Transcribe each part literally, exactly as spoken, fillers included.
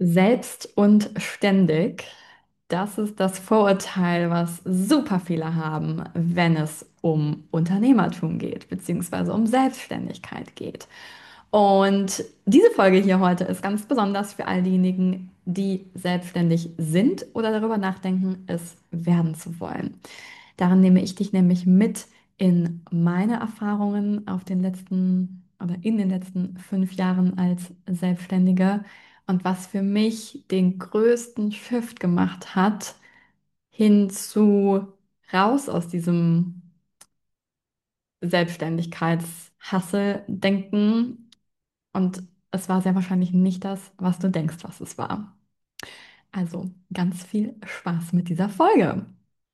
Selbst und ständig, das ist das Vorurteil, was super viele haben, wenn es um Unternehmertum geht, beziehungsweise um Selbstständigkeit geht. Und diese Folge hier heute ist ganz besonders für all diejenigen, die selbstständig sind oder darüber nachdenken, es werden zu wollen. Darin nehme ich dich nämlich mit in meine Erfahrungen auf den letzten oder in den letzten fünf Jahren als Selbstständige und was für mich den größten Shift gemacht hat, hin zu raus aus diesem Selbstständigkeits-Hustle-Denken. Und es war sehr wahrscheinlich nicht das, was du denkst, was es war. Also ganz viel Spaß mit dieser Folge.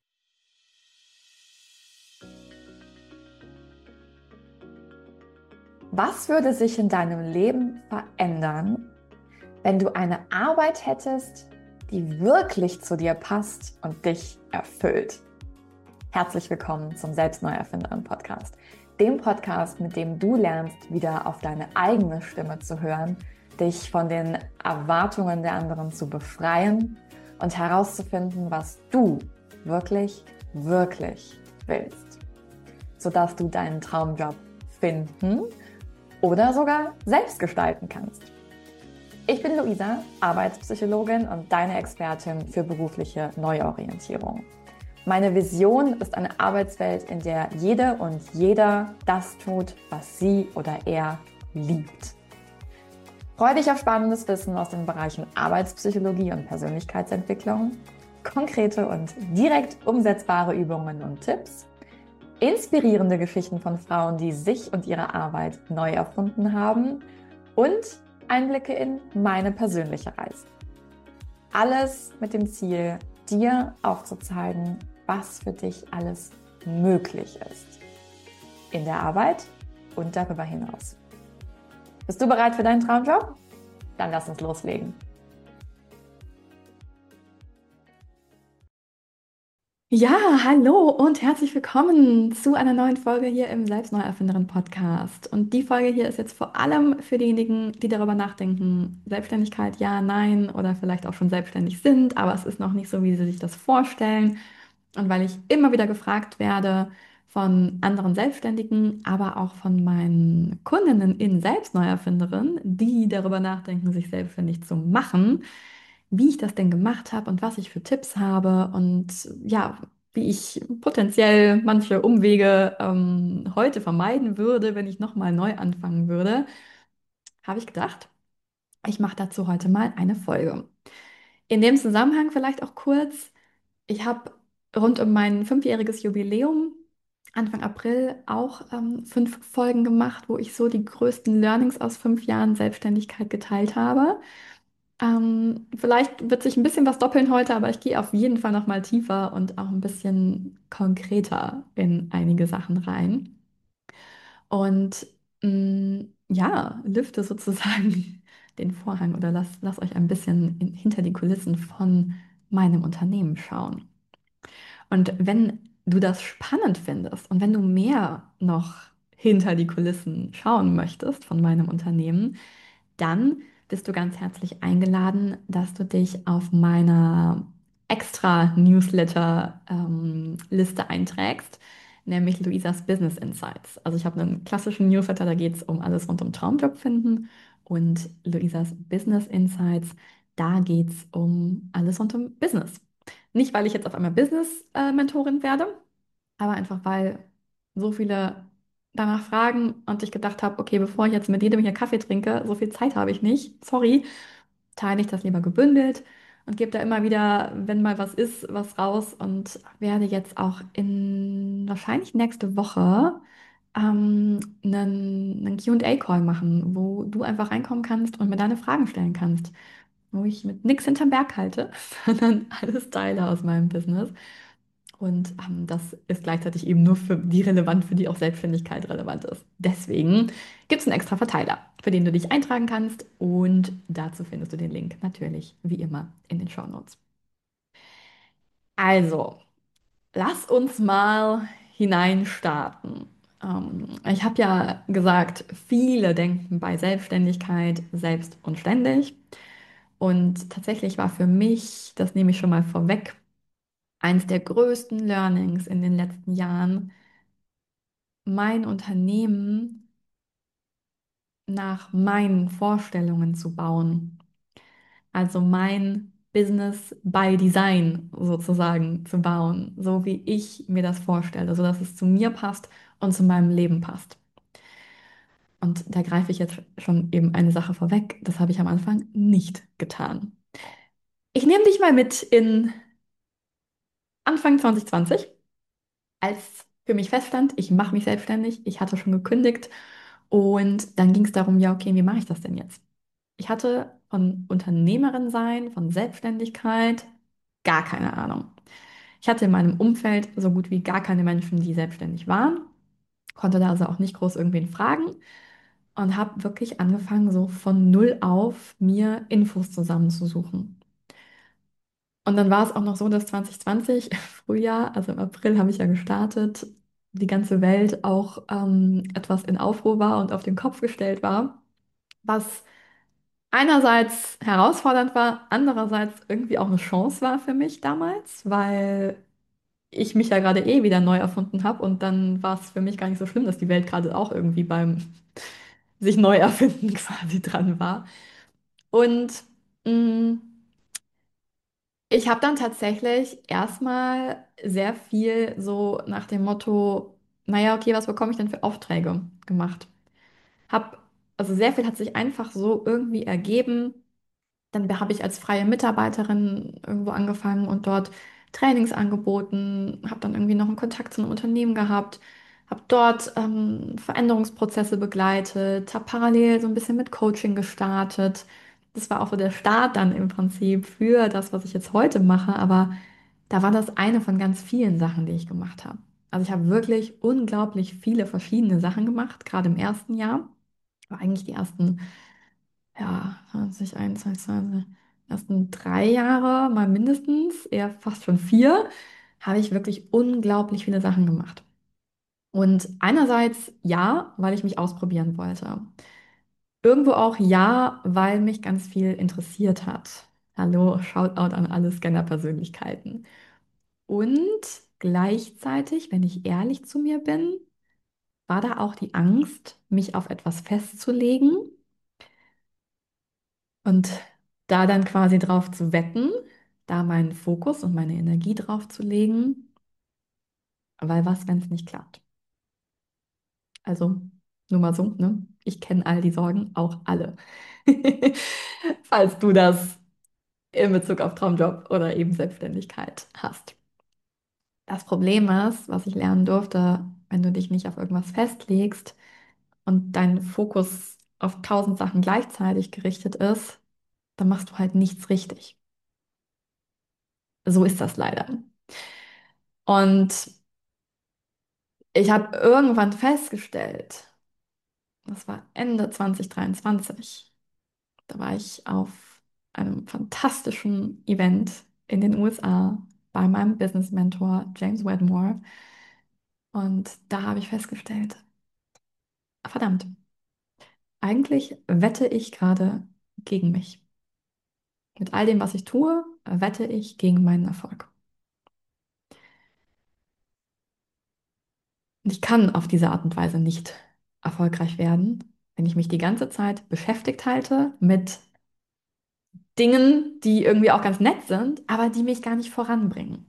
Was würde sich in deinem Leben verändern, wenn du eine Arbeit hättest, die wirklich zu dir passt und dich erfüllt? Herzlich willkommen zum Selbstneuerfinderin Podcast, dem Podcast, mit dem du lernst, wieder auf deine eigene Stimme zu hören, dich von den Erwartungen der anderen zu befreien und herauszufinden, was du wirklich, wirklich willst, sodass du deinen Traumjob finden oder sogar selbst gestalten kannst. Ich bin Luisa, Arbeitspsychologin und deine Expertin für berufliche Neuorientierung. Meine Vision ist eine Arbeitswelt, in der jede und jeder das tut, was sie oder er liebt. Freue dich auf spannendes Wissen aus den Bereichen Arbeitspsychologie und Persönlichkeitsentwicklung, konkrete und direkt umsetzbare Übungen und Tipps, inspirierende Geschichten von Frauen, die sich und ihre Arbeit neu erfunden haben und Einblicke in meine persönliche Reise. Alles mit dem Ziel, dir aufzuzeigen, was für dich alles möglich ist. In der Arbeit und darüber hinaus. Bist du bereit für deinen Traumjob? Dann lass uns loslegen. Ja, hallo und herzlich willkommen zu einer neuen Folge hier im Selbstneuerfinderin Podcast. Und die Folge hier ist jetzt vor allem für diejenigen, die darüber nachdenken, Selbstständigkeit, ja, nein, oder vielleicht auch schon selbstständig sind, aber es ist noch nicht so, wie sie sich das vorstellen. Und weil ich immer wieder gefragt werde von anderen Selbstständigen, aber auch von meinen Kundinnen in Selbstneuerfinderin, die darüber nachdenken, sich selbstständig zu machen, wie ich das denn gemacht habe und was ich für Tipps habe und ja, wie ich potenziell manche Umwege ähm, heute vermeiden würde, wenn ich nochmal neu anfangen würde, habe ich gedacht, ich mache dazu heute mal eine Folge. In dem Zusammenhang vielleicht auch kurz, ich habe rund um mein fünfjähriges Jubiläum Anfang April auch ähm, fünf Folgen gemacht, wo ich so die größten Learnings aus fünf Jahren Selbstständigkeit geteilt habe. Ähm, vielleicht wird sich ein bisschen was doppeln heute, aber ich gehe auf jeden Fall noch mal tiefer und auch ein bisschen konkreter in einige Sachen rein. Und mh, ja, lüfte sozusagen den Vorhang oder lass, lass euch ein bisschen in, hinter die Kulissen von meinem Unternehmen schauen. Und wenn du das spannend findest und wenn du mehr noch hinter die Kulissen schauen möchtest von meinem Unternehmen, dann bist du ganz herzlich eingeladen, dass du dich auf meiner extra Newsletter-Liste einträgst, nämlich Luisas Business Insights. Also ich habe einen klassischen Newsletter, da geht es um alles rund um Traumjob finden und Luisas Business Insights, da geht es um alles rund um Business. Nicht, weil ich jetzt auf einmal Business-Mentorin werde, aber einfach, weil so viele danach fragen und ich gedacht habe, okay, bevor ich jetzt mit jedem hier Kaffee trinke, so viel Zeit habe ich nicht, sorry, teile ich das lieber gebündelt und gebe da immer wieder, wenn mal was ist, was raus und werde jetzt auch in wahrscheinlich nächste Woche ähm, einen, einen Q und A-Call machen, wo du einfach reinkommen kannst und mir deine Fragen stellen kannst, wo ich mit nichts hinterm Berg halte, sondern alles teile aus meinem Business. Und ähm, das ist gleichzeitig eben nur für die relevant, für die auch Selbstständigkeit relevant ist. Deswegen gibt es einen extra Verteiler, für den du dich eintragen kannst. Und dazu findest du den Link natürlich wie immer in den Shownotes. Also, lass uns mal hineinstarten. Ähm, ich habe ja gesagt, viele denken bei Selbstständigkeit selbst und ständig. Und tatsächlich war für mich, das nehme ich schon mal vorweg, eines der größten Learnings in den letzten Jahren, mein Unternehmen nach meinen Vorstellungen zu bauen. Also mein Business by Design sozusagen zu bauen, so wie ich mir das vorstelle, sodass es zu mir passt und zu meinem Leben passt. Und da greife ich jetzt schon eben eine Sache vorweg, das habe ich am Anfang nicht getan. Ich nehme dich mal mit in Anfang zwanzig zwanzig, als für mich feststand, ich mache mich selbstständig, ich hatte schon gekündigt und dann ging es darum, ja, okay, wie mache ich das denn jetzt? Ich hatte von Unternehmerin sein, von Selbstständigkeit gar keine Ahnung. Ich hatte in meinem Umfeld so gut wie gar keine Menschen, die selbstständig waren, konnte da also auch nicht groß irgendwen fragen und habe wirklich angefangen, so von null auf mir Infos zusammenzusuchen. Und dann war es auch noch so, dass zwanzig zwanzig, Frühjahr, also im April habe ich ja gestartet, die ganze Welt auch ähm, etwas in Aufruhr war und auf den Kopf gestellt war, was einerseits herausfordernd war, andererseits irgendwie auch eine Chance war für mich damals, weil ich mich ja gerade eh wieder neu erfunden habe und dann war es für mich gar nicht so schlimm, dass die Welt gerade auch irgendwie beim sich neu erfinden quasi dran war. Und mh, ich habe dann tatsächlich erstmal sehr viel so nach dem Motto, naja, okay, was bekomme ich denn für Aufträge gemacht? Hab, also sehr viel hat sich einfach so irgendwie ergeben. Dann habe ich als freie Mitarbeiterin irgendwo angefangen und dort Trainings angeboten, habe dann irgendwie noch einen Kontakt zu einem Unternehmen gehabt, habe dort ähm, Veränderungsprozesse begleitet, habe parallel so ein bisschen mit Coaching gestartet. Das war auch so der Start dann im Prinzip für das, was ich jetzt heute mache, aber da war das eine von ganz vielen Sachen, die ich gemacht habe. Also ich habe wirklich unglaublich viele verschiedene Sachen gemacht, gerade im ersten Jahr. Aber eigentlich die ersten ja, zwanzig einundzwanzig, zwanzig, ersten drei Jahre, mal mindestens, eher fast schon vier, habe ich wirklich unglaublich viele Sachen gemacht. Und einerseits ja, weil ich mich ausprobieren wollte. Irgendwo auch ja, weil mich ganz viel interessiert hat. Hallo, Shoutout an alle Scanner-Persönlichkeiten. Und gleichzeitig, wenn ich ehrlich zu mir bin, war da auch die Angst, mich auf etwas festzulegen und da dann quasi drauf zu wetten, da meinen Fokus und meine Energie drauf zu legen, weil was, wenn es nicht klappt? Also nur mal so, ne? Ich kenne all die Sorgen, auch alle. Falls du das in Bezug auf Traumjob oder eben Selbstständigkeit hast. Das Problem ist, was ich lernen durfte, wenn du dich nicht auf irgendwas festlegst und dein Fokus auf tausend Sachen gleichzeitig gerichtet ist, dann machst du halt nichts richtig. So ist das leider. Und ich habe irgendwann festgestellt, das war Ende zwanzig dreiundzwanzig, da war ich auf einem fantastischen Event in den U S A bei meinem Business Mentor James Wedmore und da habe ich festgestellt, verdammt, eigentlich wette ich gerade gegen mich. Mit all dem, was ich tue, wette ich gegen meinen Erfolg. Und ich kann auf diese Art und Weise nicht erfolgreich werden, wenn ich mich die ganze Zeit beschäftigt halte mit Dingen, die irgendwie auch ganz nett sind, aber die mich gar nicht voranbringen.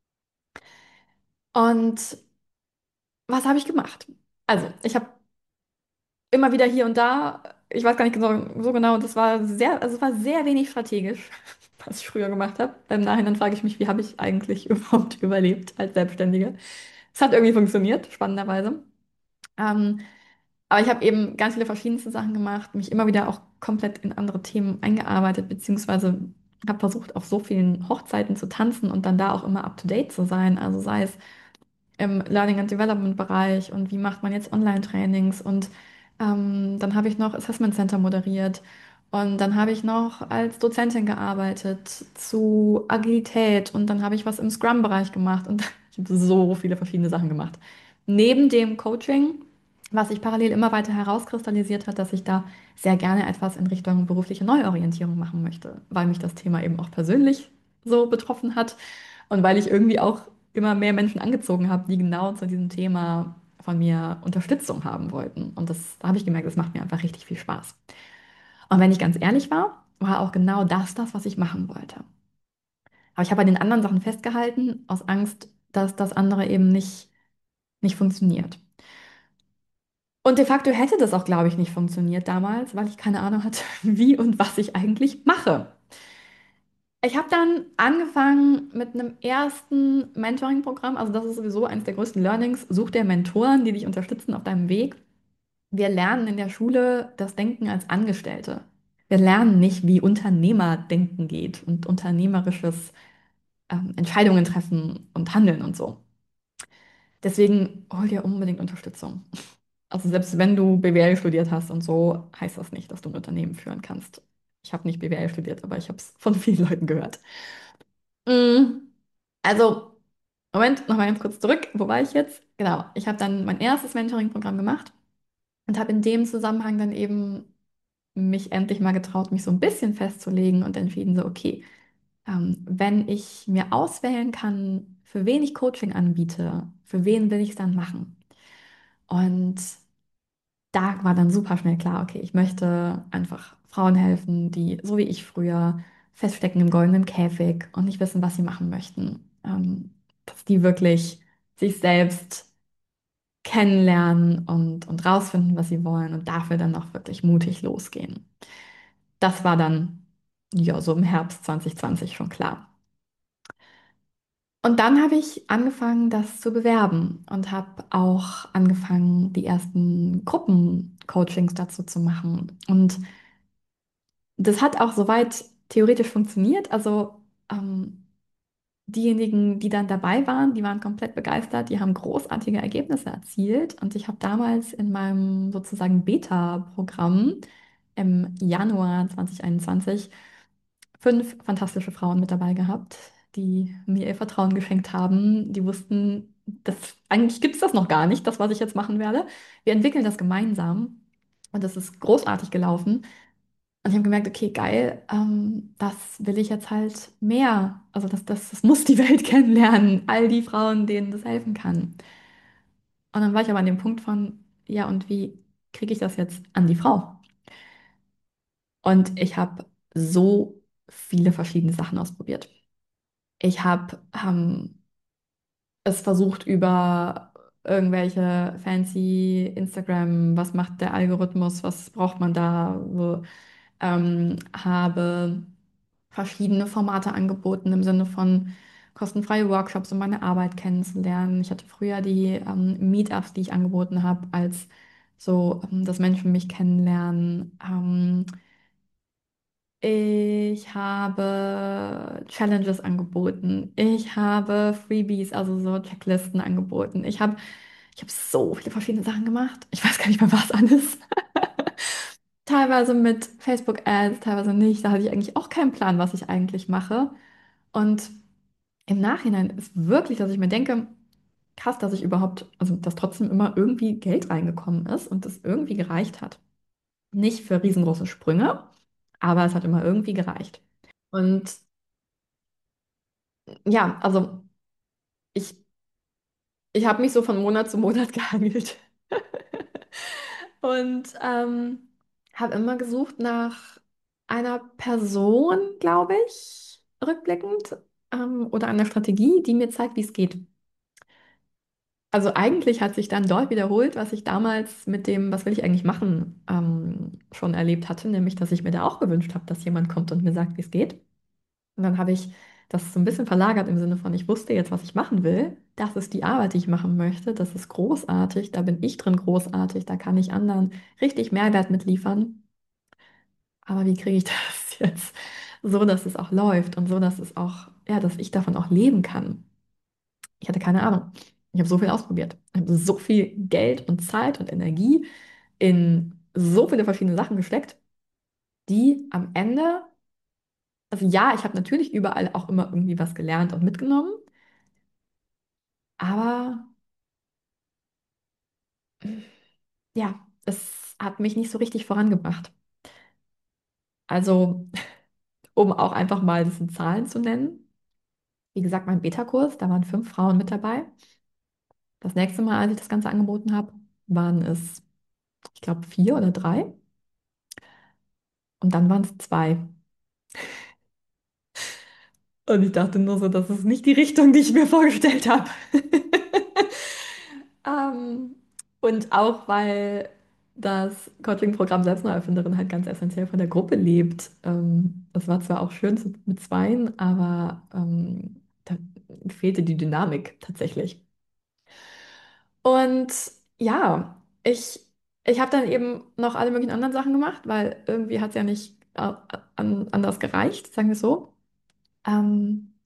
Und was habe ich gemacht? Also, ich habe immer wieder hier und da, ich weiß gar nicht so, so genau, das war sehr, also es war sehr wenig strategisch, was ich früher gemacht habe. Im Nachhinein frage ich mich, wie habe ich eigentlich überhaupt überlebt als Selbstständige? Es hat irgendwie funktioniert, spannenderweise. Ähm, aber ich habe eben ganz viele verschiedenste Sachen gemacht, mich immer wieder auch komplett in andere Themen eingearbeitet, beziehungsweise habe versucht, auf so vielen Hochzeiten zu tanzen und dann da auch immer up-to-date zu sein. Also sei es im Learning and Development Bereich und wie macht man jetzt Online-Trainings und ähm, dann habe ich noch Assessment Center moderiert und dann habe ich noch als Dozentin gearbeitet zu Agilität und dann habe ich was im Scrum-Bereich gemacht und ich habe so viele verschiedene Sachen gemacht. Neben dem Coaching, was sich parallel immer weiter herauskristallisiert hat, dass ich da sehr gerne etwas in Richtung berufliche Neuorientierung machen möchte, weil mich das Thema eben auch persönlich so betroffen hat und weil ich irgendwie auch immer mehr Menschen angezogen habe, die genau zu diesem Thema von mir Unterstützung haben wollten. Und das da habe ich gemerkt, das macht mir einfach richtig viel Spaß. Und wenn ich ganz ehrlich war, war auch genau das das, was ich machen wollte. Aber ich habe an den anderen Sachen festgehalten, aus Angst, dass das andere eben nicht, nicht funktioniert. Und de facto hätte das auch, glaube ich, nicht funktioniert damals, weil ich keine Ahnung hatte, wie und was ich eigentlich mache. Ich habe dann angefangen mit einem ersten Mentoring-Programm. Also das ist sowieso eines der größten Learnings. Such dir Mentoren, die dich unterstützen auf deinem Weg. Wir lernen in der Schule das Denken als Angestellte. Wir lernen nicht, wie Unternehmerdenken geht und unternehmerisches ähm, Entscheidungen treffen und handeln und so. Deswegen hol dir unbedingt Unterstützung. Also selbst wenn du B W L studiert hast und so, heißt das nicht, dass du ein Unternehmen führen kannst. Ich habe nicht B W L studiert, aber ich habe es von vielen Leuten gehört. Mm, Also, Moment, nochmal ganz kurz zurück. Wo war ich jetzt? Genau, ich habe dann mein erstes Mentoring-Programm gemacht und habe in dem Zusammenhang dann eben mich endlich mal getraut, mich so ein bisschen festzulegen und entschieden, so, okay, ähm, wenn ich mir auswählen kann, für wen ich Coaching anbiete, für wen will ich es dann machen? Und da war dann super schnell klar, okay, ich möchte einfach Frauen helfen, die, so wie ich früher, feststecken im goldenen Käfig und nicht wissen, was sie machen möchten. Ähm, dass die wirklich sich selbst kennenlernen und, und rausfinden, was sie wollen und dafür dann auch wirklich mutig losgehen. Das war dann, ja, so im Herbst zwanzig zwanzig schon klar. Und dann habe ich angefangen, das zu bewerben und habe auch angefangen, die ersten Gruppencoachings dazu zu machen. Und das hat auch soweit theoretisch funktioniert. Also ähm, diejenigen, die dann dabei waren, die waren komplett begeistert, die haben großartige Ergebnisse erzielt. Und ich habe damals in meinem sozusagen Beta-Programm im Januar zwanzig einundzwanzig fünf fantastische Frauen mit dabei gehabt, die mir ihr Vertrauen geschenkt haben. Die wussten, das, eigentlich gibt es das noch gar nicht, das, was ich jetzt machen werde. Wir entwickeln das gemeinsam und das ist großartig gelaufen. Und ich habe gemerkt, okay, geil, ähm, das will ich jetzt halt mehr. Also das, das, das muss die Welt kennenlernen, all die Frauen, denen das helfen kann. Und dann war ich aber an dem Punkt von, ja, und wie kriege ich das jetzt an die Frau? Und ich habe so viele verschiedene Sachen ausprobiert. Ich habe ähm, es versucht über irgendwelche fancy Instagram, was macht der Algorithmus, was braucht man da, so, ähm, habe verschiedene Formate angeboten im Sinne von kostenfreie Workshops, um meine Arbeit kennenzulernen. Ich hatte früher die ähm, Meetups, die ich angeboten habe, als so, ähm, dass Menschen mich kennenlernen. Ähm, ich habe Challenges angeboten. Ich habe Freebies, also so Checklisten angeboten. Ich habe ich habe so viele verschiedene Sachen gemacht. Ich weiß gar nicht mehr, was alles. Teilweise mit Facebook-Ads, teilweise nicht. Da hatte ich eigentlich auch keinen Plan, was ich eigentlich mache. Und im Nachhinein ist wirklich, dass ich mir denke, krass, dass ich überhaupt, also dass trotzdem immer irgendwie Geld reingekommen ist und das irgendwie gereicht hat. Nicht für riesengroße Sprünge, aber es hat immer irgendwie gereicht. Und ja, also ich, ich habe mich so von Monat zu Monat gehangelt und ähm, habe immer gesucht nach einer Person, glaube ich, rückblickend, ähm, oder einer Strategie, die mir zeigt, wie es geht. Also eigentlich hat sich dann dort wiederholt, was ich damals mit dem, was will ich eigentlich machen, ähm, schon erlebt hatte, nämlich, dass ich mir da auch gewünscht habe, dass jemand kommt und mir sagt, wie es geht. Und dann habe ich das so ein bisschen verlagert im Sinne von, ich wusste jetzt, was ich machen will. Das ist die Arbeit, die ich machen möchte. Das ist großartig. Da bin ich drin großartig. Da kann ich anderen richtig Mehrwert mitliefern. Aber wie kriege ich das jetzt so, dass es auch läuft und so, dass es auch, ja, dass ich davon auch leben kann? Ich hatte keine Ahnung. Ich habe so viel ausprobiert. Ich habe so viel Geld und Zeit und Energie in so viele verschiedene Sachen gesteckt, die am Ende, also ja, ich habe natürlich überall auch immer irgendwie was gelernt und mitgenommen, aber ja, es hat mich nicht so richtig vorangebracht. Also, um auch einfach mal das in Zahlen zu nennen. Wie gesagt, mein Beta-Kurs, da waren fünf Frauen mit dabei. Das nächste Mal, als ich das Ganze angeboten habe, waren es, ich glaube, vier oder drei. Und dann waren es zwei. Und ich dachte nur so, das ist nicht die Richtung, die ich mir vorgestellt habe. Ähm, und auch weil das Coaching-Programm Selbstneuerfinderin halt ganz essentiell von der Gruppe lebt. Ähm, das war zwar auch schön zu, mit Zweien, aber ähm, da fehlte die Dynamik tatsächlich. Und ja, ich, ich habe dann eben noch alle möglichen anderen Sachen gemacht, weil irgendwie hat es ja nicht äh, an, anders gereicht, sagen wir es so. Ähm,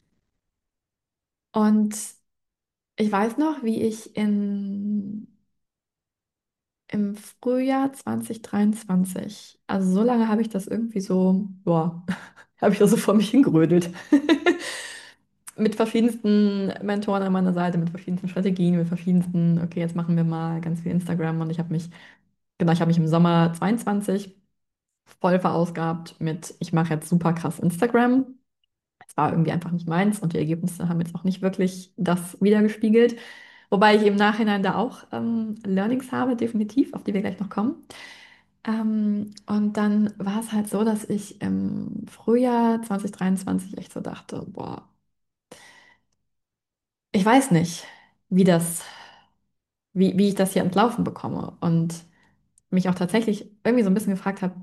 und ich weiß noch, wie ich in im Frühjahr zwanzig dreiundzwanzig. Also so lange habe ich das irgendwie so, boah, habe ich das so vor mich hingerödelt. Mit verschiedensten Mentoren an meiner Seite, mit verschiedensten Strategien, mit verschiedensten, okay, jetzt machen wir mal ganz viel Instagram und ich habe mich, genau, ich habe mich im Sommer zweiundzwanzig voll verausgabt mit, ich mache jetzt super krass Instagram. Es war irgendwie einfach nicht meins und die Ergebnisse haben jetzt auch nicht wirklich das wiedergespiegelt. Wobei ich im Nachhinein da auch ähm, Learnings habe, definitiv, auf die wir gleich noch kommen. Ähm, und dann war es halt so, dass ich im Frühjahr zwanzig dreiundzwanzig echt so dachte, boah, ich weiß nicht, wie das, wie, wie ich das hier entlaufen bekomme. Und mich auch tatsächlich irgendwie so ein bisschen gefragt habe,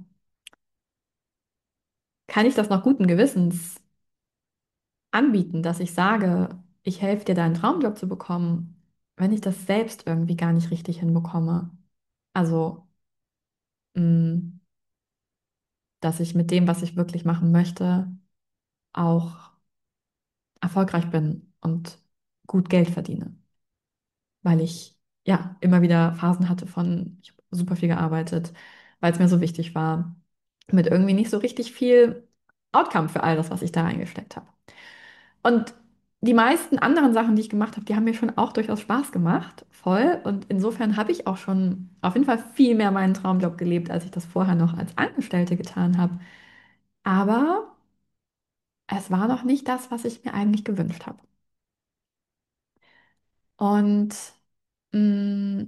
kann ich das noch guten Gewissens anbieten, dass ich sage, ich helfe dir, deinen Traumjob zu bekommen, wenn ich das selbst irgendwie gar nicht richtig hinbekomme? Also, mh, dass ich mit dem, was ich wirklich machen möchte, auch erfolgreich bin und gut Geld verdiene, weil ich ja immer wieder Phasen hatte von, ich habe super viel gearbeitet, weil es mir so wichtig war, mit irgendwie nicht so richtig viel Outcome für all das, was ich da reingesteckt habe. Und die meisten anderen Sachen, die ich gemacht habe, die haben mir schon auch durchaus Spaß gemacht, voll. Und insofern habe ich auch schon auf jeden Fall viel mehr meinen Traumjob gelebt, als ich das vorher noch als Angestellte getan habe. Aber es war noch nicht das, was ich mir eigentlich gewünscht habe. Und mh,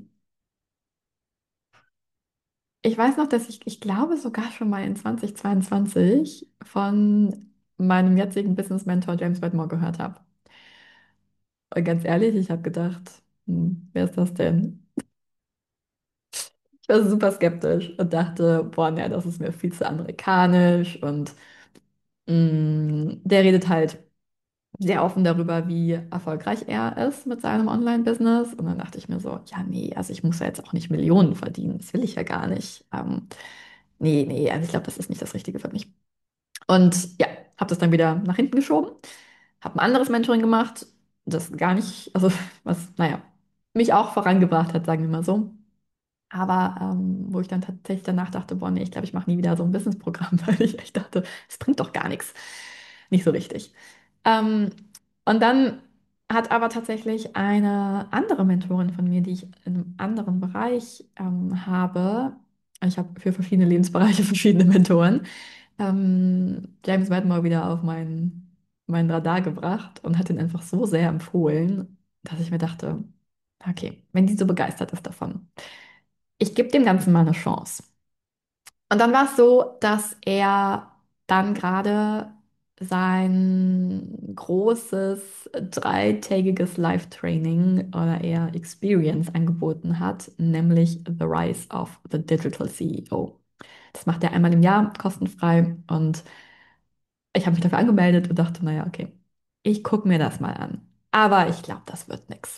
ich weiß noch, dass ich, ich glaube sogar schon mal in zwanzig zweiundzwanzig von meinem jetzigen Business Mentor James Wedmore gehört habe. Und ganz ehrlich, ich habe gedacht, hm, wer ist das denn? Ich war super skeptisch und dachte, boah, nee, das ist mir viel zu amerikanisch und mh, der redet halt sehr offen darüber, wie erfolgreich er ist mit seinem Online-Business. Und dann dachte ich mir so, ja, nee, also ich muss ja jetzt auch nicht Millionen verdienen, das will ich ja gar nicht. Ähm, nee, nee, also ich glaube, das ist nicht das Richtige für mich. Und ja, habe das dann wieder nach hinten geschoben, habe ein anderes Mentoring gemacht, das gar nicht, also was, naja, mich auch vorangebracht hat, sagen wir mal so. Aber ähm, wo ich dann tatsächlich danach dachte, boah, nee, ich glaube, ich mache nie wieder so ein Businessprogramm, weil ich echt dachte, es bringt doch gar nichts. Nicht so richtig. Ähm, und dann hat aber tatsächlich eine andere Mentorin von mir, die ich in einem anderen Bereich ähm, habe, ich habe für verschiedene Lebensbereiche verschiedene Mentoren, ähm, James Wedmore wieder auf mein, mein Radar gebracht und hat ihn einfach so sehr empfohlen, dass ich mir dachte, okay, wenn die so begeistert ist davon, ich gebe dem Ganzen mal eine Chance. Und dann war es so, dass er dann gerade sein großes dreitägiges Live-Training oder eher Experience angeboten hat, nämlich The Rise of the Digital C E O. Das macht er einmal im Jahr kostenfrei und ich habe mich dafür angemeldet und dachte, naja, okay, ich gucke mir das mal an. Aber ich glaube, das wird nichts.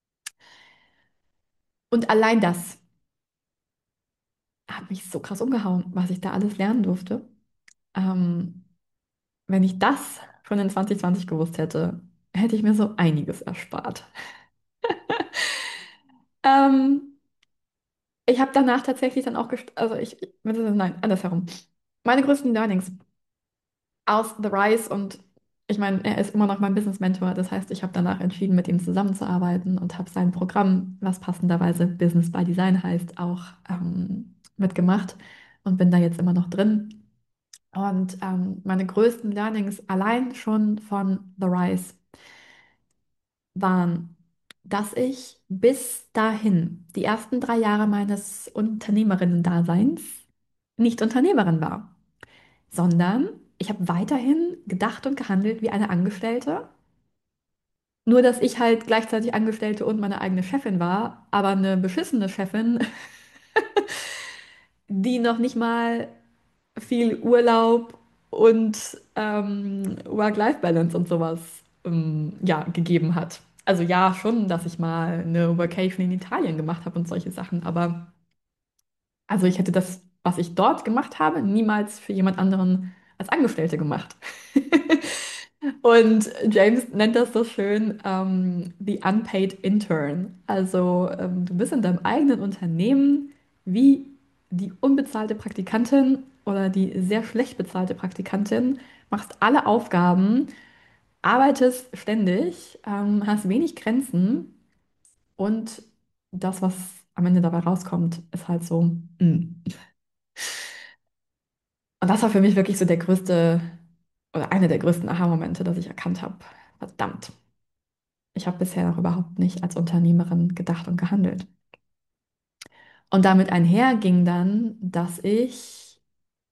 Und allein das hat mich so krass umgehauen, was ich da alles lernen durfte. Ähm, Wenn ich das schon in zwanzig zwanzig gewusst hätte, hätte ich mir so einiges erspart. Ähm, Ich habe danach tatsächlich dann auch, gest also ich, nein, andersherum. Meine größten Learnings aus The Rise und ich meine, er ist immer noch mein Business Mentor. Das heißt, ich habe danach entschieden, mit ihm zusammenzuarbeiten und habe sein Programm, was passenderweise Business by Design heißt, auch ähm, mitgemacht und bin da jetzt immer noch drin. Und ähm, meine größten Learnings allein schon von The Rise waren, dass ich bis dahin, die ersten drei Jahre meines Unternehmerinnen-Daseins, nicht Unternehmerin war, sondern ich habe weiterhin gedacht und gehandelt wie eine Angestellte. Nur, dass ich halt gleichzeitig Angestellte und meine eigene Chefin war, aber eine beschissene Chefin, die noch nicht mal viel Urlaub und ähm, Work-Life-Balance und sowas ähm, ja, gegeben hat. Also ja, schon, dass ich mal eine Vacation in Italien gemacht habe und solche Sachen, aber also ich hätte das, was ich dort gemacht habe, niemals für jemand anderen als Angestellte gemacht. Und James nennt das so schön, ähm, the unpaid intern. Also ähm, du bist in deinem eigenen Unternehmen wie die unbezahlte Praktikantin oder die sehr schlecht bezahlte Praktikantin, machst alle Aufgaben, arbeitest ständig, ähm, hast wenig Grenzen und das, was am Ende dabei rauskommt, ist halt so, mm. Und das war für mich wirklich so der größte oder einer der größten Aha-Momente, dass ich erkannt habe, verdammt, ich habe bisher noch überhaupt nicht als Unternehmerin gedacht und gehandelt. Und damit einher ging dann, dass ich,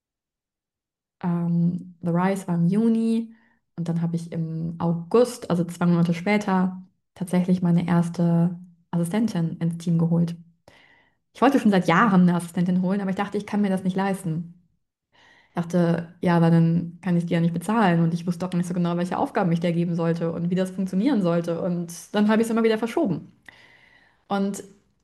ähm, The Rise war im Juni und dann habe ich im August, also zwei Monate später, tatsächlich meine erste Assistentin ins Team geholt. Ich wollte schon seit Jahren eine Assistentin holen, aber ich dachte, ich kann mir das nicht leisten. Dachte, ja, aber dann kann ich die ja nicht bezahlen und ich wusste auch nicht so genau, welche Aufgaben ich der geben sollte und wie das funktionieren sollte und dann habe ich es immer wieder verschoben. Und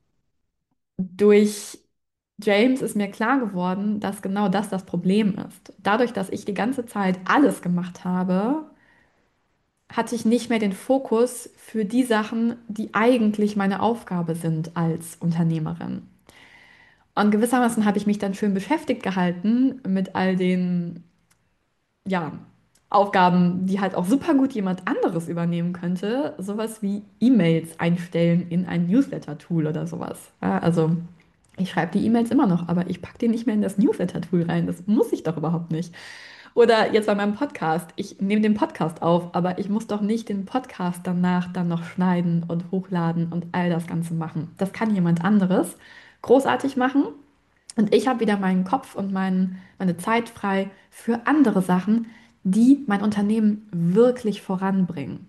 durch James ist mir klar geworden, dass genau das das Problem ist. Dadurch, dass ich die ganze Zeit alles gemacht habe, hatte ich nicht mehr den Fokus für die Sachen, die eigentlich meine Aufgabe sind als Unternehmerin. Und gewissermaßen habe ich mich dann schön beschäftigt gehalten mit all den ja, Aufgaben, die halt auch super gut jemand anderes übernehmen könnte. Sowas wie E-Mails einstellen in ein Newsletter-Tool oder sowas. Ja, also ich schreibe die E-Mails immer noch, aber ich packe die nicht mehr in das Newsletter-Tool rein. Das muss ich doch überhaupt nicht. Oder jetzt bei meinem Podcast. Ich nehme den Podcast auf, aber ich muss doch nicht den Podcast danach dann noch schneiden und hochladen und all das Ganze machen. Das kann jemand anderes großartig machen. Und ich habe wieder meinen Kopf und mein, meine Zeit frei für andere Sachen, die mein Unternehmen wirklich voranbringen.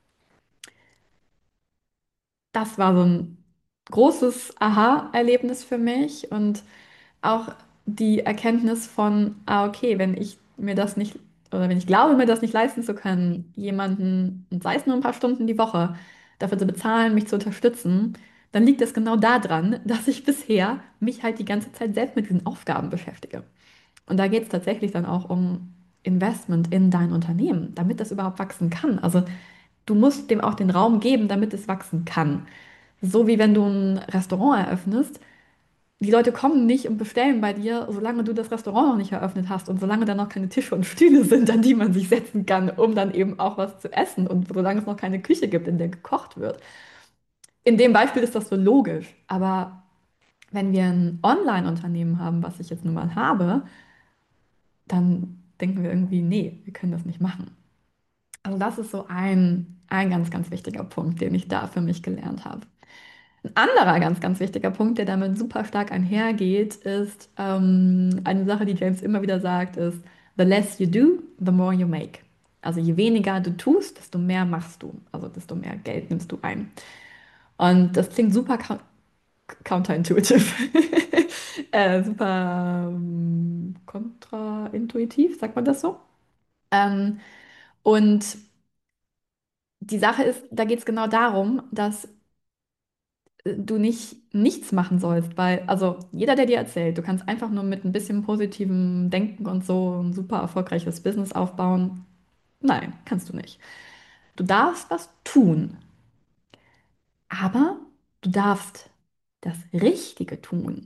Das war so ein großes Aha-Erlebnis für mich und auch die Erkenntnis von, ah, okay, wenn ich mir das nicht oder wenn ich glaube, mir das nicht leisten zu können, jemanden, und sei es nur ein paar Stunden die Woche, dafür zu bezahlen, mich zu unterstützen, dann liegt es genau daran, dass ich bisher mich halt die ganze Zeit selbst mit diesen Aufgaben beschäftige. Und da geht es tatsächlich dann auch um Investment in dein Unternehmen, damit das überhaupt wachsen kann. Also du musst dem auch den Raum geben, damit es wachsen kann. So wie wenn du ein Restaurant eröffnest. Die Leute kommen nicht und bestellen bei dir, solange du das Restaurant noch nicht eröffnet hast und solange da noch keine Tische und Stühle sind, an die man sich setzen kann, um dann eben auch was zu essen und solange es noch keine Küche gibt, in der gekocht wird. In dem Beispiel ist das so logisch, aber wenn wir ein Online-Unternehmen haben, was ich jetzt nun mal habe, dann denken wir irgendwie, nee, wir können das nicht machen. Also das ist so ein, ein ganz, ganz wichtiger Punkt, den ich da für mich gelernt habe. Ein anderer ganz, ganz wichtiger Punkt, der damit super stark einhergeht, ist ähm, eine Sache, die James immer wieder sagt, ist, the less you do, the more you make. Also je weniger du tust, desto mehr machst du. Also desto mehr Geld nimmst du ein. Und das klingt super cou- counterintuitive. äh, super ähm, kontraintuitiv, sagt man das so? Ähm, und die Sache ist, da geht es genau darum, dass äh, du nicht nichts machen sollst, weil, also jeder, der dir erzählt, du kannst einfach nur mit ein bisschen positivem Denken und so ein super erfolgreiches Business aufbauen, nein, kannst du nicht. Du darfst was tun, aber du darfst das Richtige tun.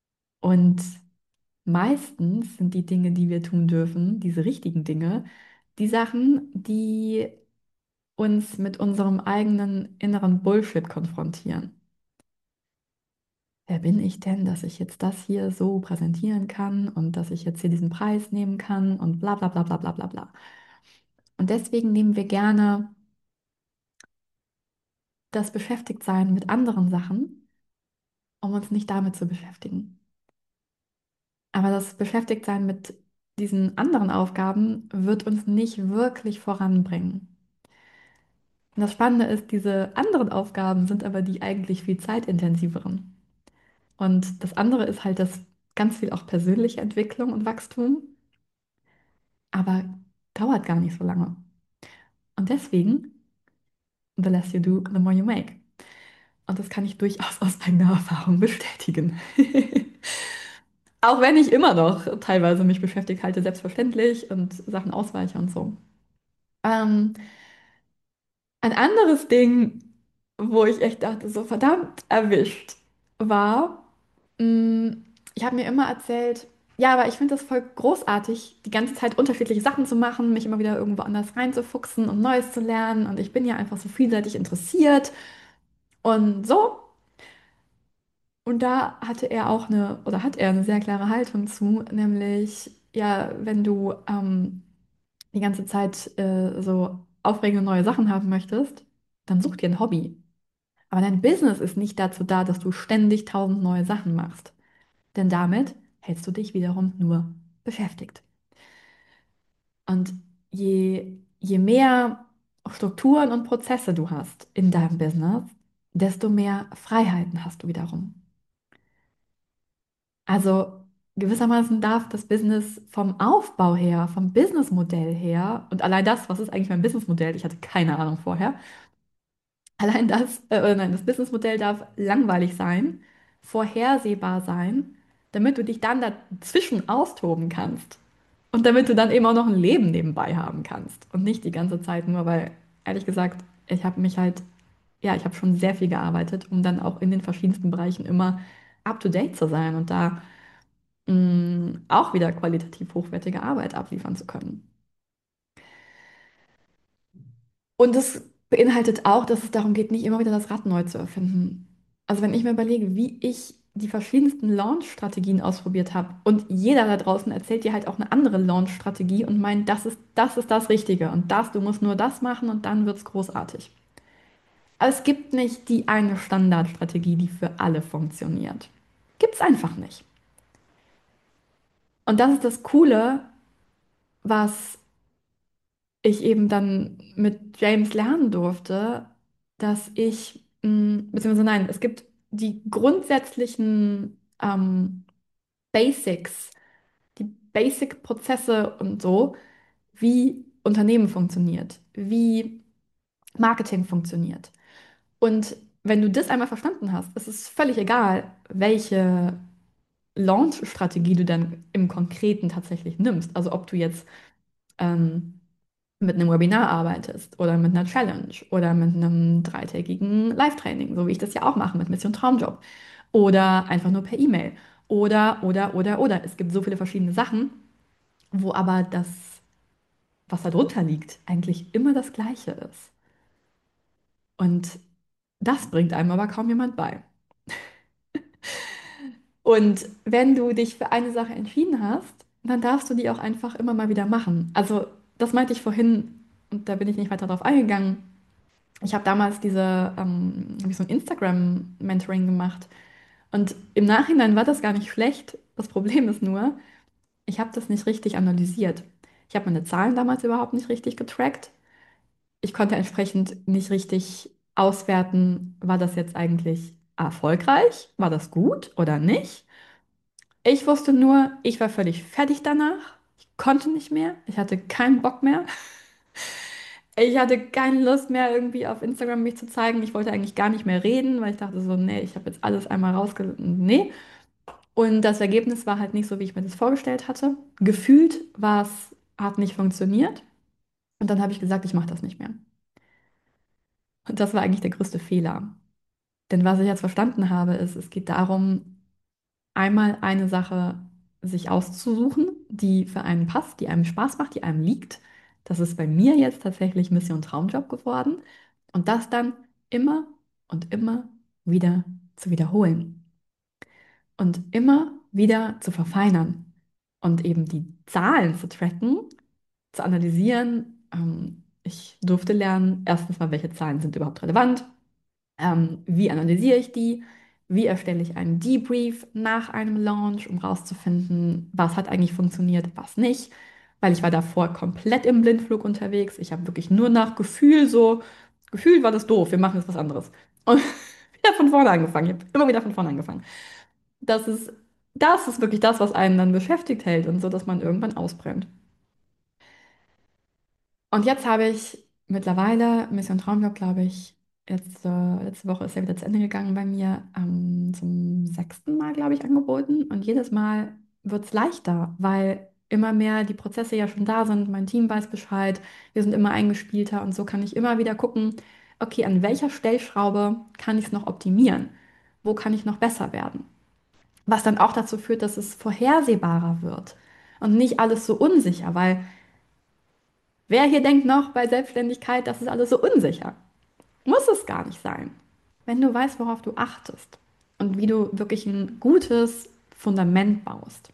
Und meistens sind die Dinge, die wir tun dürfen, diese richtigen Dinge, Die Sachen, die uns mit unserem eigenen inneren Bullshit konfrontieren. Wer bin ich denn, dass ich jetzt das hier so präsentieren kann und dass ich jetzt hier diesen Preis nehmen kann und bla bla bla bla bla bla bla. Und deswegen nehmen wir gerne das Beschäftigtsein mit anderen Sachen, um uns nicht damit zu beschäftigen. Aber das Beschäftigtsein mit diesen anderen Aufgaben wird uns nicht wirklich voranbringen. Und das Spannende ist, diese anderen Aufgaben sind aber die eigentlich viel zeitintensiveren. Und das andere ist halt das ganz viel auch persönliche Entwicklung und Wachstum, aber dauert gar nicht so lange. Und deswegen, the less you do, the more you make. Und das kann ich durchaus aus eigener Erfahrung bestätigen. Auch wenn ich immer noch teilweise mich beschäftigt halte, selbstverständlich und Sachen ausweiche und so. Ähm, ein anderes Ding, wo ich echt dachte, so verdammt erwischt, war, mh, ich habe mir immer erzählt, ja, aber ich finde das voll großartig, die ganze Zeit unterschiedliche Sachen zu machen, mich immer wieder irgendwo anders reinzufuchsen und Neues zu lernen. Und ich bin ja einfach so vielseitig interessiert und so. Und da hatte er auch eine, oder hat er eine sehr klare Haltung zu, nämlich, ja, wenn du ähm, die ganze Zeit äh, so aufregende neue Sachen haben möchtest, dann such dir ein Hobby. Aber dein Business ist nicht dazu da, dass du ständig tausend neue Sachen machst. Denn damit hältst du dich wiederum nur beschäftigt. Und je, je mehr Strukturen und Prozesse du hast in deinem Business, desto mehr Freiheiten hast du wiederum. Also gewissermaßen darf das Business vom Aufbau her, vom Businessmodell her, und allein das, was ist eigentlich mein Businessmodell? Ich hatte keine Ahnung vorher. Allein das, äh, nein, das Businessmodell darf langweilig sein, vorhersehbar sein, damit du dich dann dazwischen austoben kannst. Und damit du dann eben auch noch ein Leben nebenbei haben kannst. Und nicht die ganze Zeit nur, weil, ehrlich gesagt, ich habe mich halt, ja, ich habe schon sehr viel gearbeitet, um dann auch in den verschiedensten Bereichen immer up-to-date zu sein und da mh, auch wieder qualitativ hochwertige Arbeit abliefern zu können. Und es beinhaltet auch, dass es darum geht, nicht immer wieder das Rad neu zu erfinden. Also wenn ich mir überlege, wie ich die verschiedensten Launch-Strategien ausprobiert habe und jeder da draußen erzählt dir halt auch eine andere Launch-Strategie und meint, das ist, das ist das Richtige und das, du musst nur das machen und dann wird es großartig. Aber es gibt nicht die eine Standardstrategie, die für alle funktioniert. Gibt es einfach nicht. Und das ist das Coole, was ich eben dann mit James lernen durfte, dass ich, mh, beziehungsweise nein, es gibt die grundsätzlichen ähm, Basics, die Basic-Prozesse und so, wie Unternehmen funktioniert, wie Marketing funktioniert. Und wenn du das einmal verstanden hast, ist es völlig egal, welche Launch-Strategie du dann im Konkreten tatsächlich nimmst. Also ob du jetzt ähm, mit einem Webinar arbeitest oder mit einer Challenge oder mit einem dreitägigen Live-Training, so wie ich das ja auch mache mit Mission Traumjob. Oder einfach nur per E-Mail. Oder, oder, oder, oder. Es gibt so viele verschiedene Sachen, wo aber das, was da drunter liegt, eigentlich immer das Gleiche ist. Und das bringt einem aber kaum jemand bei. Und wenn du dich für eine Sache entschieden hast, dann darfst du die auch einfach immer mal wieder machen. Also, das meinte ich vorhin, und da bin ich nicht weiter drauf eingegangen. Ich habe damals diese, ähm, habe ich so ein Instagram-Mentoring gemacht. Und im Nachhinein war das gar nicht schlecht. Das Problem ist nur, ich habe das nicht richtig analysiert. Ich habe meine Zahlen damals überhaupt nicht richtig getrackt. Ich konnte entsprechend nicht richtig auswerten, war das jetzt eigentlich erfolgreich? War das gut oder nicht? Ich wusste nur, ich war völlig fertig danach. Ich konnte nicht mehr. Ich hatte keinen Bock mehr. Ich hatte keine Lust mehr, irgendwie auf Instagram mich zu zeigen. Ich wollte eigentlich gar nicht mehr reden, weil ich dachte so, nee, ich habe jetzt alles einmal rausge... Nee. Und das Ergebnis war halt nicht so, wie ich mir das vorgestellt hatte. Gefühlt war es, hat nicht funktioniert. Und dann habe ich gesagt, ich mache das nicht mehr. Und das war eigentlich der größte Fehler. Denn was ich jetzt verstanden habe, ist, es geht darum, einmal eine Sache sich auszusuchen, die für einen passt, die einem Spaß macht, die einem liegt, Das ist bei mir jetzt tatsächlich Mission Traumjob geworden und das dann immer und immer wieder zu wiederholen und immer wieder zu verfeinern und eben die Zahlen zu tracken, zu analysieren. Ähm, ich durfte lernen, erstens mal, welche Zahlen sind überhaupt relevant, ähm, wie analysiere ich die, wie erstelle ich einen Debrief nach einem Launch, um rauszufinden, was hat eigentlich funktioniert, was nicht, weil ich war davor komplett im Blindflug unterwegs. Ich habe wirklich nur nach Gefühl so, Gefühl war das doof, wir machen jetzt was anderes. Und wieder von vorne angefangen. Ich habe immer wieder von vorne angefangen. Das ist, das ist wirklich das, was einen dann beschäftigt hält und so, dass man irgendwann ausbrennt. Und jetzt habe ich mittlerweile Mission Traumjob, glaube ich, jetzt, äh, letzte Woche ist ja wieder zu Ende gegangen bei mir, ähm, zum sechsten Mal, glaube ich, angeboten. Und jedes Mal wird es leichter, weil immer mehr die Prozesse ja schon da sind. Mein Team weiß Bescheid, wir sind immer eingespielter und so kann ich immer wieder gucken, okay, an welcher Stellschraube kann ich es noch optimieren? Wo kann ich noch besser werden? Was dann auch dazu führt, dass es vorhersehbarer wird und nicht alles so unsicher, weil wer hier denkt noch bei Selbstständigkeit, das ist alles so unsicher? Muss es gar nicht sein. Wenn du weißt, worauf du achtest und wie du wirklich ein gutes Fundament baust.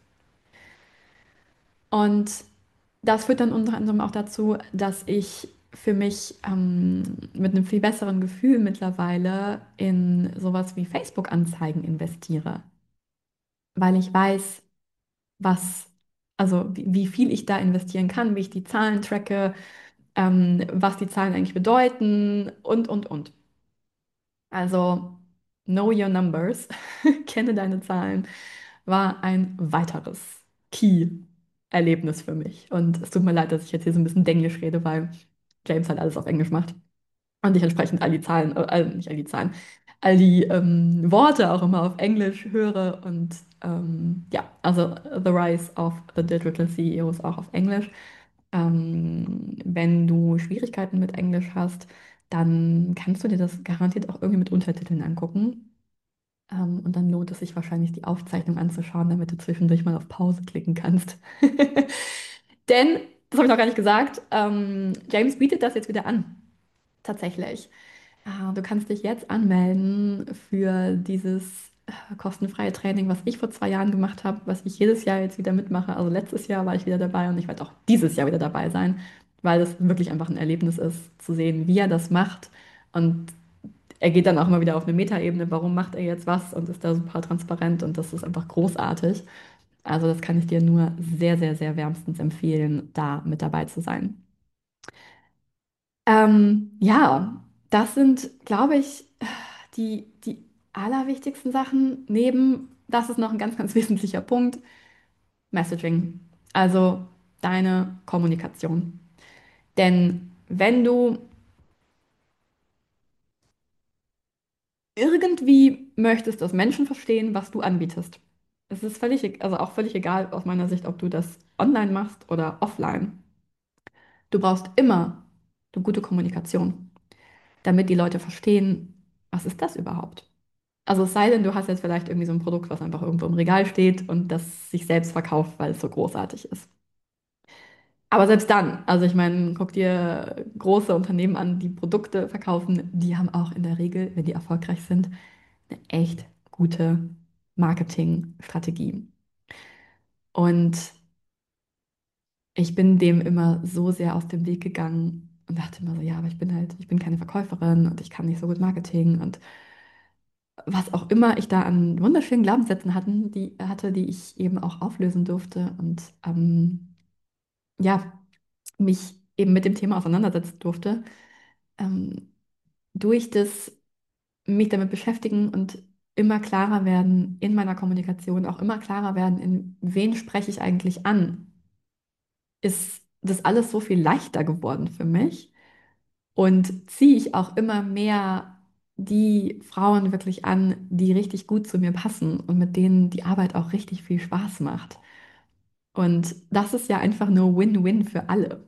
Und das führt dann unter anderem auch dazu, dass ich für mich ähm, mit einem viel besseren Gefühl mittlerweile in sowas wie Facebook-Anzeigen investiere, weil ich weiß, was, also wie, wie viel ich da investieren kann, wie ich die Zahlen tracke, ähm, was die Zahlen eigentlich bedeuten und, und, und. Also, know your numbers, kenne deine Zahlen, war ein weiteres Key-Erlebnis für mich. Und es tut mir leid, dass ich jetzt hier so ein bisschen Denglisch rede, weil James halt alles auf Englisch macht. Und ich entsprechend all die Zahlen, äh, äh, nicht all die Zahlen, all die ähm, Worte auch immer auf Englisch höre. Und ähm, ja, also The Rise of the Digital C E O ist auch auf Englisch. Ähm, wenn du Schwierigkeiten mit Englisch hast, dann kannst du dir das garantiert auch irgendwie mit Untertiteln angucken. Ähm, und dann lohnt es sich wahrscheinlich, die Aufzeichnung anzuschauen, damit du zwischendurch mal auf Pause klicken kannst. Denn, das habe ich noch gar nicht gesagt, ähm, James bietet das jetzt wieder an. Tatsächlich. Ah, du kannst dich jetzt anmelden für dieses äh, kostenfreie Training, was ich vor zwei Jahren gemacht habe, was ich jedes Jahr jetzt wieder mitmache. Also letztes Jahr war ich wieder dabei und ich werde auch dieses Jahr wieder dabei sein, weil es wirklich einfach ein Erlebnis ist, zu sehen, wie er das macht. Und er geht dann auch immer wieder auf eine Metaebene, warum macht er jetzt was und ist da super transparent und das ist einfach großartig. Also das kann ich dir nur sehr, sehr, sehr wärmstens empfehlen, da mit dabei zu sein. Ähm, ja, das sind, glaube ich, die, die allerwichtigsten Sachen. Neben, das ist noch ein ganz, ganz wesentlicher Punkt, Messaging, also deine Kommunikation. Denn wenn du irgendwie möchtest, dass Menschen verstehen, was du anbietest, es ist völlig, e- also auch völlig egal aus meiner Sicht, ob du das online machst oder offline. Du brauchst immer eine gute Kommunikation, damit die Leute verstehen, was ist das überhaupt? Also es sei denn, du hast jetzt vielleicht irgendwie so ein Produkt, was einfach irgendwo im Regal steht und das sich selbst verkauft, weil es so großartig ist. Aber selbst dann, also ich meine, guck dir große Unternehmen an, die Produkte verkaufen, die haben auch in der Regel, wenn die erfolgreich sind, eine echt gute Marketingstrategie. Und ich bin dem immer so sehr aus dem Weg gegangen und dachte immer so, ja, aber ich bin halt, ich bin keine Verkäuferin und ich kann nicht so gut Marketing und was auch immer ich da an wunderschönen Glaubenssätzen hatten, die, hatte, die ich eben auch auflösen durfte und ähm, ja, mich eben mit dem Thema auseinandersetzen durfte, ähm, durch das mich damit beschäftigen und immer klarer werden in meiner Kommunikation, auch immer klarer werden, in wen spreche ich eigentlich an, ist das alles so viel leichter geworden für mich und ziehe ich auch immer mehr die Frauen wirklich an, die richtig gut zu mir passen und mit denen die Arbeit auch richtig viel Spaß macht. Und das ist ja einfach nur Win-Win für alle.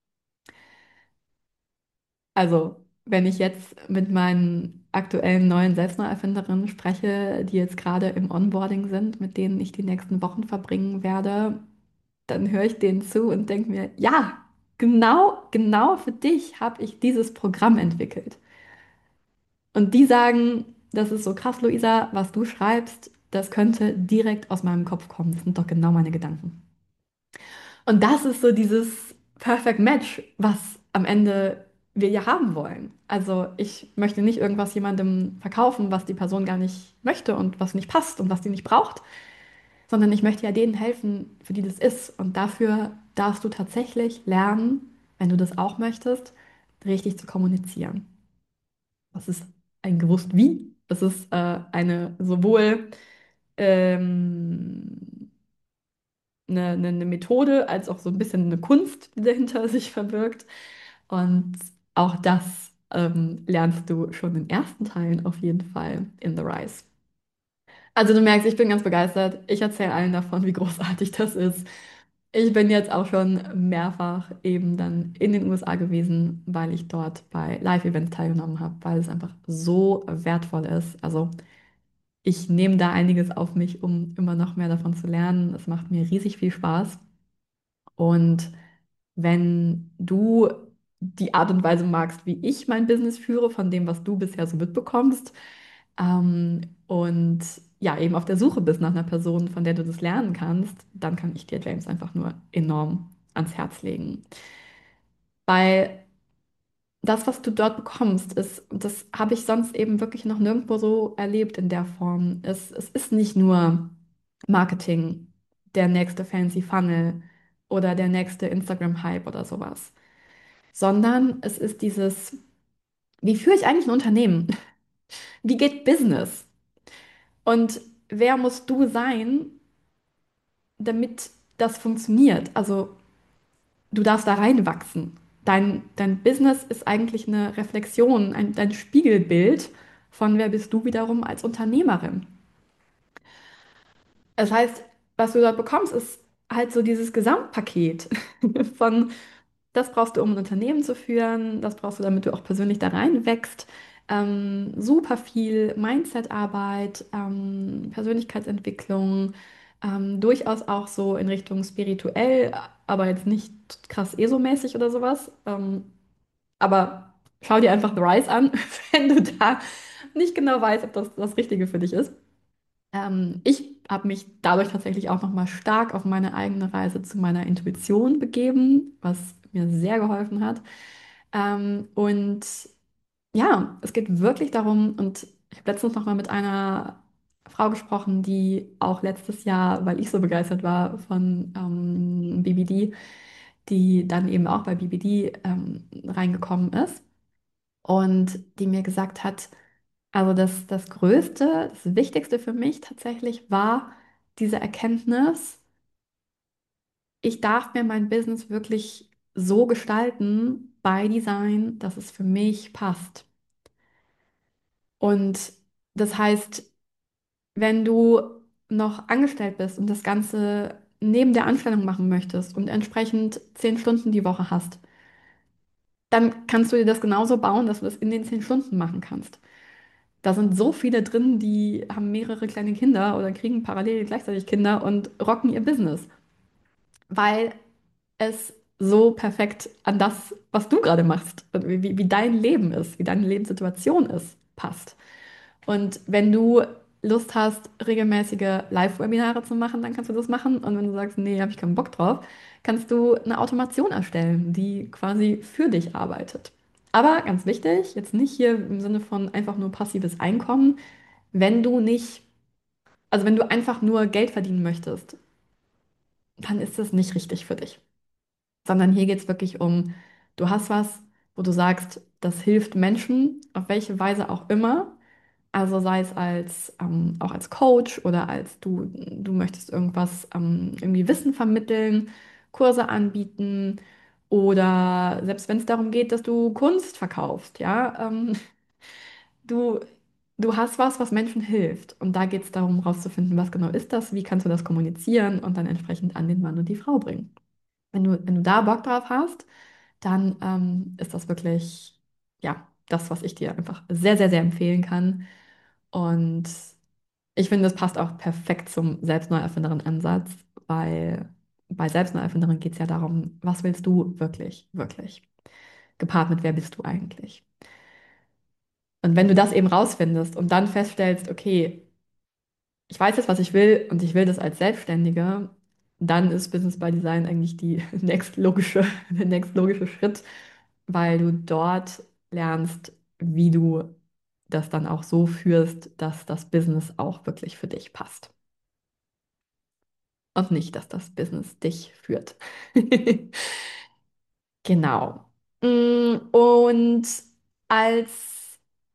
Also, wenn ich jetzt mit meinen aktuellen neuen Selbstneuerfinderinnen spreche, die jetzt gerade im Onboarding sind, mit denen ich die nächsten Wochen verbringen werde, dann höre ich denen zu und denke mir, ja. genau, genau für dich habe ich dieses Programm entwickelt. Und die sagen, das ist so krass, Luisa, was du schreibst, das könnte direkt aus meinem Kopf kommen. Das sind doch genau meine Gedanken. Und das ist so dieses Perfect Match, was am Ende wir ja haben wollen. Also ich möchte nicht irgendwas jemandem verkaufen, was die Person gar nicht möchte und was nicht passt und was die nicht braucht, sondern ich möchte ja denen helfen, für die das ist. Und dafür darfst du tatsächlich lernen, wenn du das auch möchtest, richtig zu kommunizieren. Das ist ein gewusst wie. Das ist äh, eine sowohl ähm, eine, eine, eine Methode als auch so ein bisschen eine Kunst, die dahinter sich verbirgt. Und auch das ähm, lernst du schon in den ersten Teilen auf jeden Fall in The Rise. Also du merkst, ich bin ganz begeistert. Ich erzähle allen davon, wie großartig das ist. Ich bin jetzt auch schon mehrfach eben dann in den U S A gewesen, weil ich dort bei Live-Events teilgenommen habe, weil es einfach so wertvoll ist. Also ich nehme da einiges auf mich, um immer noch mehr davon zu lernen. Es macht mir riesig viel Spaß. Und wenn du die Art und Weise magst, wie ich mein Business führe, von dem, was du bisher so mitbekommst, ähm, und ja, eben auf der Suche bist nach einer Person, von der du das lernen kannst, dann kann ich dir James einfach nur enorm ans Herz legen. Weil das, was du dort bekommst, ist, und das habe ich sonst eben wirklich noch nirgendwo so erlebt in der Form. Es, es ist nicht nur Marketing, der nächste fancy Funnel oder der nächste Instagram-Hype oder sowas, sondern es ist dieses, wie führe ich eigentlich ein Unternehmen? Wie geht Business? Und wer musst du sein, damit das funktioniert? Also du darfst da reinwachsen. Dein, dein Business ist eigentlich eine Reflexion, ein, dein Spiegelbild von wer bist du wiederum als Unternehmerin. Das heißt, was du dort bekommst, ist halt so dieses Gesamtpaket von, das brauchst du, um ein Unternehmen zu führen, das brauchst du, damit du auch persönlich da reinwächst. Ähm, super viel Mindset-Arbeit, ähm, Persönlichkeitsentwicklung, ähm, durchaus auch so in Richtung spirituell, aber jetzt nicht krass ESO-mäßig oder sowas. Ähm, aber schau dir einfach The Rise an, wenn du da nicht genau weißt, ob das das Richtige für dich ist. Ähm, ich habe mich dadurch tatsächlich auch nochmal stark auf meine eigene Reise zu meiner Intuition begeben, was mir sehr geholfen hat. Ähm, und ja, es geht wirklich darum, und ich habe letztens nochmal mit einer Frau gesprochen, die auch letztes Jahr, weil ich so begeistert war von ähm, B B D, die dann eben auch bei B B D ähm, reingekommen ist und die mir gesagt hat, also das, das Größte, das Wichtigste für mich tatsächlich war diese Erkenntnis, ich darf mir mein Business wirklich so gestalten, by Design, dass es für mich passt. Und das heißt, wenn du noch angestellt bist und das Ganze neben der Anstellung machen möchtest und entsprechend zehn Stunden die Woche hast, dann kannst du dir das genauso bauen, dass du das in den zehn Stunden machen kannst. Da sind so viele drin, die haben mehrere kleine Kinder oder kriegen parallel gleichzeitig Kinder und rocken ihr Business, weil es so perfekt an das, was du gerade machst, wie, wie wie dein Leben ist, wie deine Lebenssituation ist, passt. Und wenn du Lust hast, regelmäßige Live-Webinare zu machen, dann kannst du das machen. Und wenn du sagst, nee, habe ich keinen Bock drauf, kannst du eine Automation erstellen, die quasi für dich arbeitet. Aber ganz wichtig, jetzt nicht hier im Sinne von einfach nur passives Einkommen, wenn du nicht, also wenn du einfach nur Geld verdienen möchtest, dann ist das nicht richtig für dich. Sondern hier geht es wirklich um, du hast was, wo du sagst, das hilft Menschen, auf welche Weise auch immer. Also sei es als ähm, auch als Coach oder als du, du möchtest irgendwas ähm, irgendwie Wissen vermitteln, Kurse anbieten oder selbst wenn es darum geht, dass du Kunst verkaufst, ja, ähm, du, du hast was, was Menschen hilft. Und da geht es darum, herauszufinden, was genau ist das, wie kannst du das kommunizieren und dann entsprechend an den Mann und die Frau bringen. Wenn du, wenn du da Bock drauf hast, dann ähm, ist das wirklich, ja, das, was ich dir einfach sehr, sehr, sehr empfehlen kann. Und ich finde, das passt auch perfekt zum Selbstneuerfinderin-Ansatz, weil bei Selbstneuerfinderin geht es ja darum, was willst du wirklich, wirklich? Gepaart mit, wer bist du eigentlich? Und wenn du das eben rausfindest und dann feststellst, okay, ich weiß jetzt, was ich will und ich will das als Selbstständige, dann ist Business by Design eigentlich die nächstlogische, der nächstlogische Schritt, weil du dort lernst, wie du das dann auch so führst, dass das Business auch wirklich für dich passt. Und nicht, dass das Business dich führt. Genau. Mm, Und als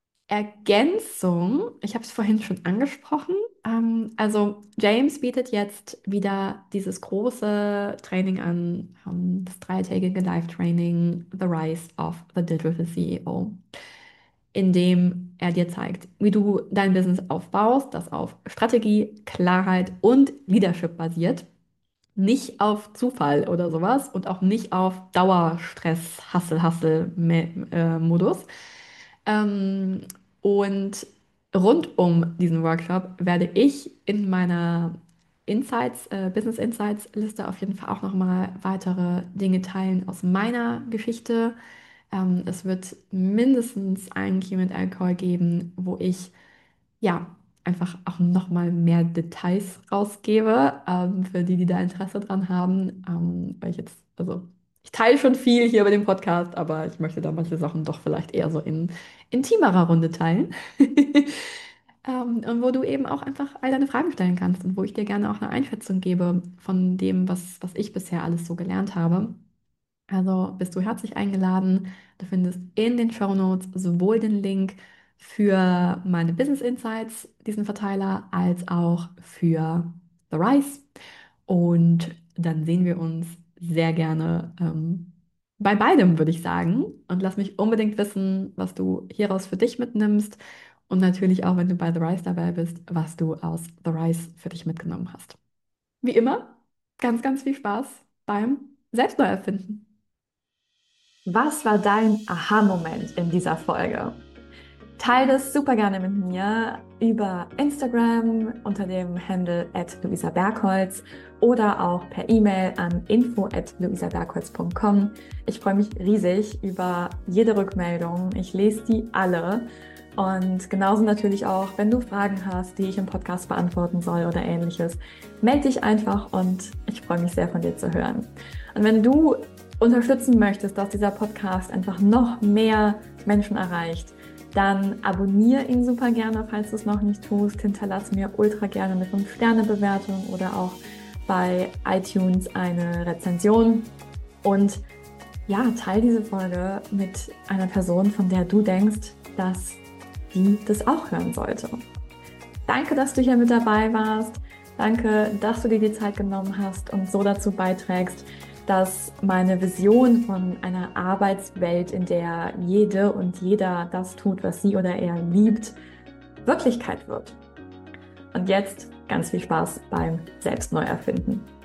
Ergänzung, ich habe es vorhin schon angesprochen, ähm, also James bietet jetzt wieder dieses große Training an, ähm, das dreitägige Live-Training, The Rise of the Digital C E O, in dem er dir zeigt, wie du dein Business aufbaust, das auf Strategie, Klarheit und Leadership basiert, nicht auf Zufall oder sowas und auch nicht auf Dauerstress, Hassel, Hassel, Me- äh, Modus. Ähm, und rund um diesen Workshop werde ich in meiner Insights, äh, Business Insights Liste auf jeden Fall auch nochmal weitere Dinge teilen aus meiner Geschichte. Ähm, es wird mindestens einen Q and A-Call geben, wo ich ja einfach auch nochmal mehr Details rausgebe, ähm, für die, die da Interesse dran haben. Ähm, weil ich jetzt, also ich teile schon viel hier bei dem Podcast, aber ich möchte da manche Sachen doch vielleicht eher so in intimerer Runde teilen. Ähm, und wo du eben auch einfach all deine Fragen stellen kannst und wo ich dir gerne auch eine Einschätzung gebe von dem, was, was ich bisher alles so gelernt habe. Also bist du herzlich eingeladen. Du findest in den Shownotes sowohl den Link für meine Business Insights, diesen Verteiler, als auch für The Rise. Und dann sehen wir uns sehr gerne ähm, bei beidem, würde ich sagen. Und lass mich unbedingt wissen, was du hieraus für dich mitnimmst. Und natürlich auch, wenn du bei The Rise dabei bist, was du aus The Rise für dich mitgenommen hast. Wie immer, ganz, ganz viel Spaß beim Selbstneuerfinden. Was war dein Aha-Moment in dieser Folge? Teile das super gerne mit mir über Instagram unter dem Handle at luisa bergholz oder auch per E-Mail an info at luisabergholz punkt com. Ich freue mich riesig über jede Rückmeldung. Ich lese die alle. Und genauso natürlich auch, wenn du Fragen hast, die ich im Podcast beantworten soll oder ähnliches, melde dich einfach und ich freue mich sehr von dir zu hören. Und wenn du unterstützen möchtest, dass dieser Podcast einfach noch mehr Menschen erreicht, dann abonniere ihn super gerne, falls du es noch nicht tust. Hinterlass mir ultra gerne eine fünf Sterne Bewertung oder auch bei iTunes eine Rezension. Und ja, teile diese Folge mit einer Person, von der du denkst, dass die das auch hören sollte. Danke, dass du hier mit dabei warst. Danke, dass du dir die Zeit genommen hast und so dazu beiträgst, dass meine Vision von einer Arbeitswelt, in der jede und jeder das tut, was sie oder er liebt, Wirklichkeit wird. Und jetzt ganz viel Spaß beim Selbstneuerfinden.